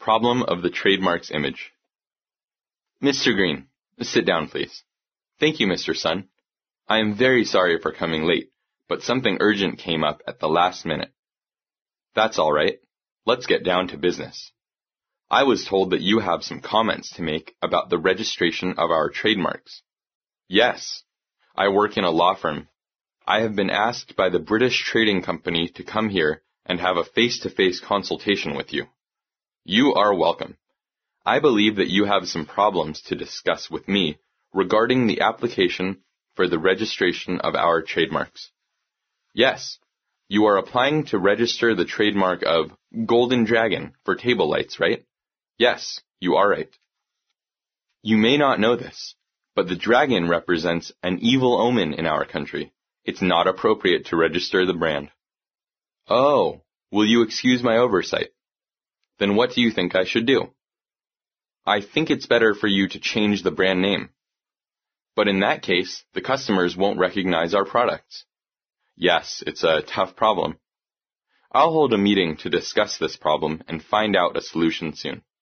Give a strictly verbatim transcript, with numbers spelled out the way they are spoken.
problem of the trademark's image. Mister Green, sit down, please. Thank you, Mister Sun. I am very sorry for coming late, but something urgent came up at the last minute. That's all right. Let's get down to business. I was told that you have some comments to make about the registration of our trademarks. Yes, I work in a law firm. I have been asked by the British Trading Company to come here and have a face-to-face consultation with you. You are welcome. I believe that you have some problems to discuss with me regarding the application for the registration of our trademarks. Yes, you are applying to register the trademark of Golden Dragon for table lights, right? Yes, you are right. You may not know this, but the dragon represents an evil omen in our country. It's not appropriate to register the brand. Oh, will you excuse my oversight? Then what do you think I should do? I think it's better for you to change the brand name. But in that case, the customers won't recognize our products. Yes, it's a tough problem. I'll hold a meeting to discuss this problem and find out a solution soon.